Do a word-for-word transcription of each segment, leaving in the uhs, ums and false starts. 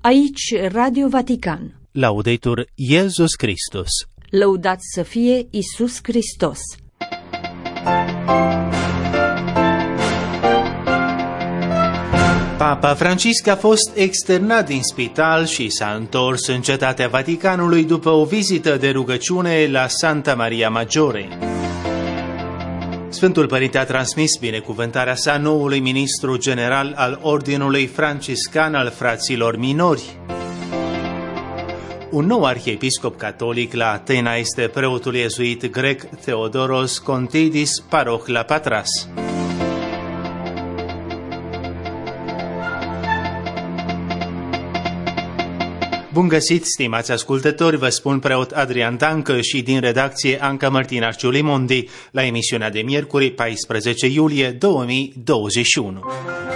Aici Radio Vatican. Laudetur Iesus Christus. Lăudat să fie Iisus Hristos. Papa Francisc a fost externat din spital și s-a întors în Cetatea Vaticanului după o vizită de rugăciune la Santa Maria Maggiore. Sfântul Părinte a transmis binecuvântarea sa noului ministru general al Ordinului Franciscan al Fraților Minori. Un nou arhiepiscop catolic la Atena este preotul iezuit grec Theodoros Contidis, paroh la Patras. Bun găsit, stimați ascultători, vă spun preot Adrian Dancă și din redacție Anca Mărtinașciu Limondi la emisiunea de miercuri, paisprezece iulie două mii douăzeci și unu.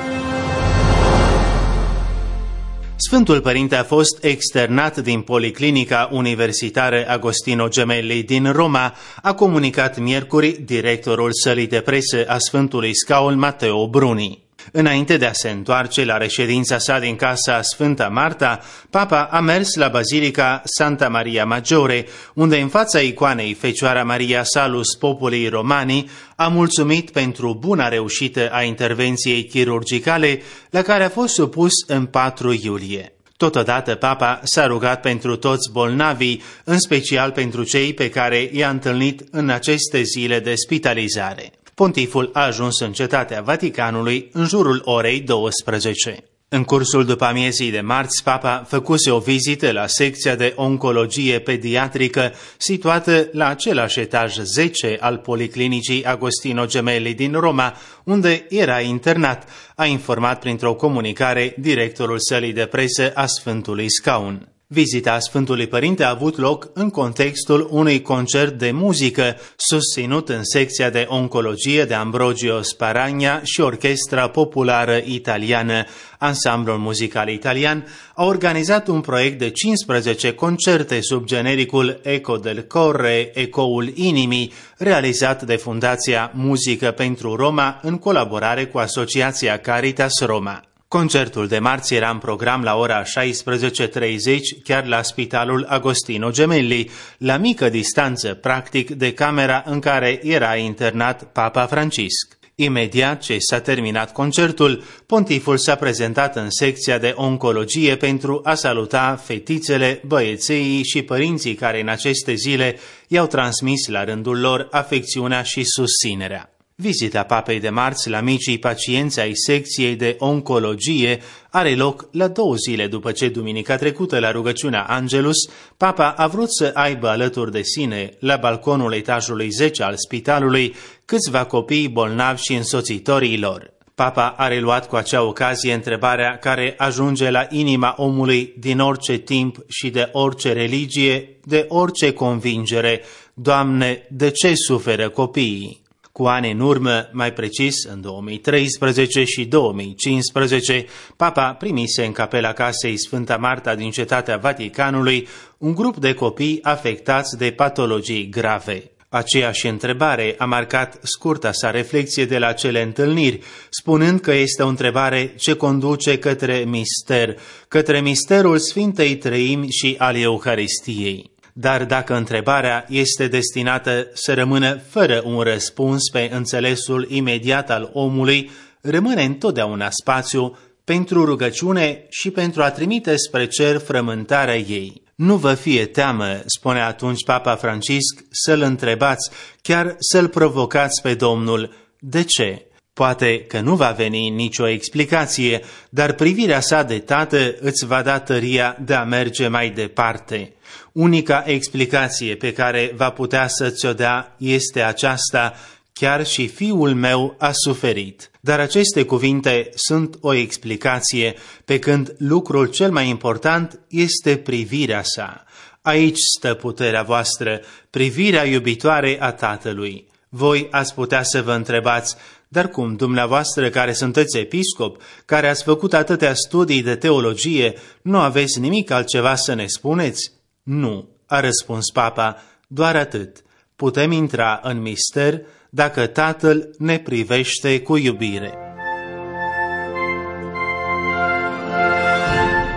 Sfântul Părinte a fost externat din Policlinica Universitară Agostino Gemelli din Roma, a comunicat miercuri directorul sălii de presă a Sfântului Scaun Matteo Bruni. Înainte de a se întoarce la reședința sa din casa Sfânta Marta, Papa a mers la Bazilica Santa Maria Maggiore, unde în fața icoanei Fecioara Maria Salus Populi Romani a mulțumit pentru buna reușită a intervenției chirurgicale la care a fost supus în patru iulie. Totodată, Papa s-a rugat pentru toți bolnavii, în special pentru cei pe care i-a întâlnit în aceste zile de spitalizare. Pontiful a ajuns în Cetatea Vaticanului în jurul orei douăsprezece. În cursul după amiezii de marți, Papa făcuse o vizită la secția de oncologie pediatrică situată la același etaj zece al Policlinicii Agostino Gemelli din Roma, unde era internat, a informat printr-o comunicare directorul sălii de presă a Sfântului Scaun. Vizita Sfântului Părinte a avut loc în contextul unui concert de muzică susținut în secția de oncologie de Ambrogio Sparagna și Orchestra Populară Italiană. Ansamblul muzical italian a organizat un proiect de cincisprezece concerte sub genericul Eco del Corre, Ecoul Inimii, realizat de Fundația Muzică pentru Roma în colaborare cu Asociația Caritas Roma. Concertul de marți era în program la ora șaisprezece și treizeci, chiar la Spitalul Agostino Gemelli, la mică distanță, practic, de camera în care era internat Papa Francisc. Imediat ce s-a terminat concertul, pontiful s-a prezentat în secția de oncologie pentru a saluta fetițele, băieței și părinții care în aceste zile i-au transmis la rândul lor afecțiunea și susținerea. Vizita Papei de marți la micii pacienți ai secției de oncologie are loc la două zile după ce duminica trecută la rugăciunea Angelus, Papa a vrut să aibă alături de sine, la balconul etajului zece al spitalului, câțiva copii bolnavi și însoțitorii lor. Papa a reluat cu acea ocazie întrebarea care ajunge la inima omului din orice timp și de orice religie, de orice convingere: Doamne, de ce suferă copiii? Cu ani în urmă, mai precis în două mii treisprezece și două mii cincisprezece, Papa primise în capela casei Sfânta Marta din Cetatea Vaticanului un grup de copii afectați de patologii grave. Aceeași întrebare a marcat scurta sa reflexie de la cele întâlniri, spunând că este o întrebare ce conduce către mister, către misterul Sfintei Treimi și al Euharistiei. Dar dacă întrebarea este destinată să rămână fără un răspuns pe înțelesul imediat al omului, rămâne întotdeauna spațiu pentru rugăciune și pentru a trimite spre cer frământarea ei. Nu vă fie teamă, spune atunci Papa Francisc, să-l întrebați, chiar să-l provocați pe Domnul. De ce? Poate că nu va veni nicio explicație, dar privirea sa de tată îți va da tăria de a merge mai departe. Unica explicație pe care va putea să ți-o dea este aceasta: chiar și fiul meu a suferit. Dar aceste cuvinte sunt o explicație, pe când lucrul cel mai important este privirea sa. Aici stă puterea voastră, privirea iubitoare a Tatălui. Voi ați putea să vă întrebați: dar cum, dumneavoastră care sunteți episcop, care ați făcut atâtea studii de teologie, nu aveți nimic altceva să ne spuneți? Nu, a răspuns Papa, doar atât. Putem intra în mister dacă Tatăl ne privește cu iubire.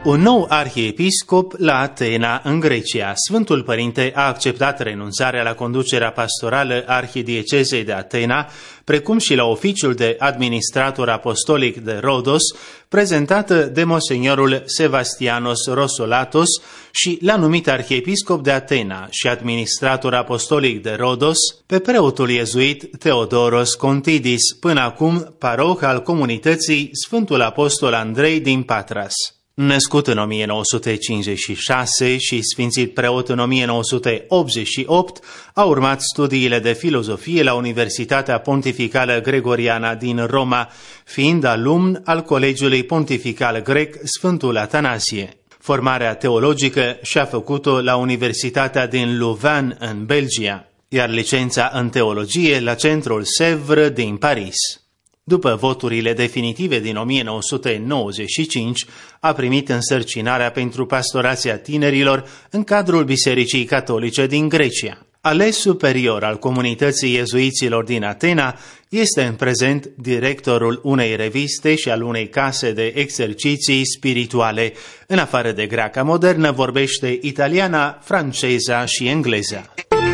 Un nou arhiepiscop la Atena, în Grecia. Sfântul Părinte a acceptat renunțarea la conducerea pastorală arhidiecezei de Atena, precum și la oficiul de administrator apostolic de Rhodos, prezentată de Monseniorul Sebastianos Rosolatos, și l-a numit arhiepiscop de Atena și administrator apostolic de Rhodos pe preotul iezuit Theodoros Contidis, până acum paroh al comunității Sfântul Apostol Andrei din Patras. Născut în o mie nouă sute cincizeci și șase și sfințit preot în o mie nouă sute optzeci și opt, a urmat studiile de filozofie la Universitatea Pontificală Gregoriana din Roma, fiind alumn al Colegiului Pontifical Grec Sfântul Atanasie. Formarea teologică și-a făcut-o la Universitatea din Louvain, în Belgia, iar licența în teologie la Centrul Sèvres din Paris. După voturile definitive din o mie nouă sute nouăzeci și cinci, a primit însărcinarea pentru pastorația tinerilor în cadrul Bisericii Catolice din Grecia. Ales superior al comunității iezuiților din Atena, este în prezent directorul unei reviste și al unei case de exerciții spirituale. În afară de greaca modernă, vorbește italiana, franceza și engleza.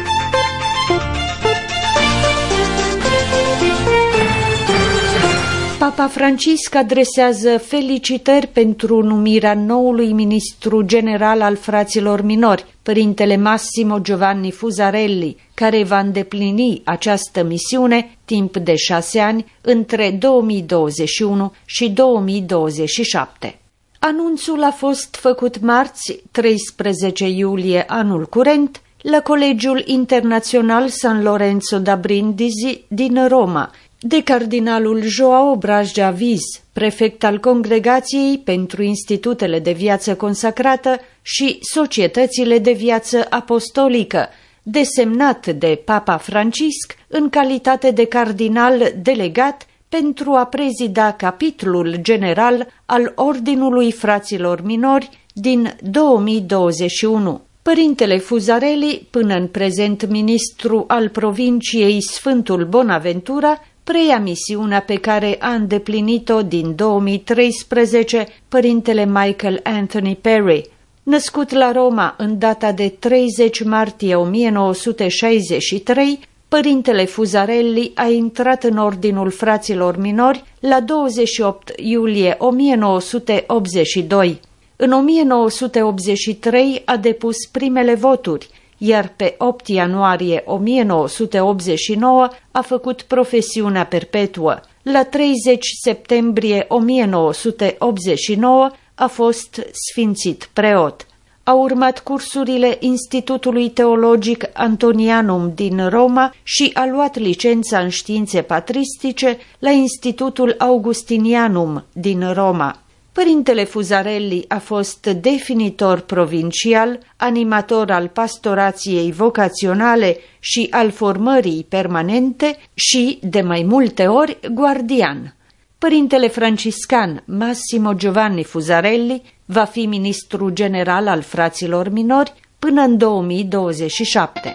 Papa Francisc adresează felicitări pentru numirea noului ministru general al fraților minori, părintele Massimo Giovanni Fusarelli, care va îndeplini această misiune timp de șase ani între două mii douăzeci și unu și două mii douăzeci și șapte. Anunțul a fost făcut marți, treisprezece iulie anul curent, la Colegiul Internațional San Lorenzo da Brindisi din Roma, de cardinalul João Bras de Aviz, prefect al Congregației pentru Institutele de Viață Consacrată și Societățile de Viață Apostolică, desemnat de Papa Francisc în calitate de cardinal delegat pentru a prezida capitolul general al Ordinului Fraților Minori din două mii douăzeci și unu. Părintele Fusarelli, până în prezent ministru al provinciei Sfântul Bonaventura, preia misiunea pe care a îndeplinit-o din două mii treisprezece părintele Michael Anthony Perry. Născut la Roma în data de treizeci martie o mie nouă sute șaizeci și trei, părintele Fusarelli a intrat în Ordinul Fraților Minori la douăzeci și opt iulie o mie nouă sute optzeci și doi. În o mie nouă sute optzeci și trei a depus primele voturi, iar pe opt ianuarie o mie nouă sute optzeci și nouă a făcut profesiunea perpetuă. La treizeci septembrie o mie nouă sute optzeci și nouă a fost sfințit preot. A urmat cursurile Institutului Teologic Antonianum din Roma și a luat licența în științe patristice la Institutul Augustinianum din Roma. Părintele Fusarelli a fost definitor provincial, animator al pastorației vocaționale și al formării permanente și, de mai multe ori, guardian. Părintele franciscan Massimo Giovanni Fusarelli va fi ministru general al fraților minori până în două mii douăzeci și șapte.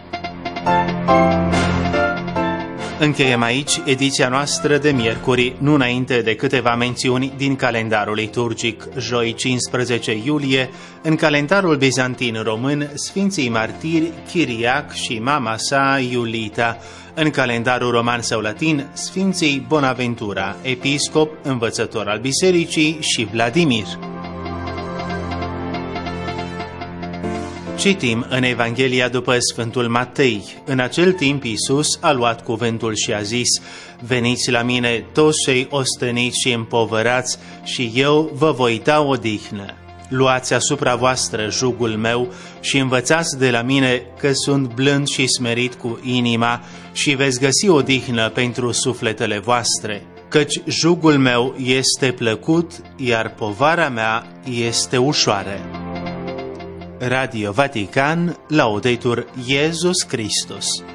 Încheiem aici ediția noastră de miercuri, nu înainte de câteva mențiuni din calendarul liturgic. Joi cincisprezece iulie, în calendarul bizantin român, Sfinții Martiri Chiriac și mama sa Iulita. În calendarul roman sau latin, Sfinții Bonaventura, episcop, învățător al bisericii, și Vladimir. Citim în Evanghelia după Sfântul Matei. În acel timp Iisus a luat cuvântul și a zis: veniți la mine toți cei osteniți și împovărați și eu vă voi da odihnă. Luați asupra voastră jugul meu și învățați de la mine, că sunt blând și smerit cu inima, și veți găsi odihnă pentru sufletele voastre. Căci jugul meu este plăcut, iar povara mea este ușoară. Radio Vatican, Laudetur Iesus Christus.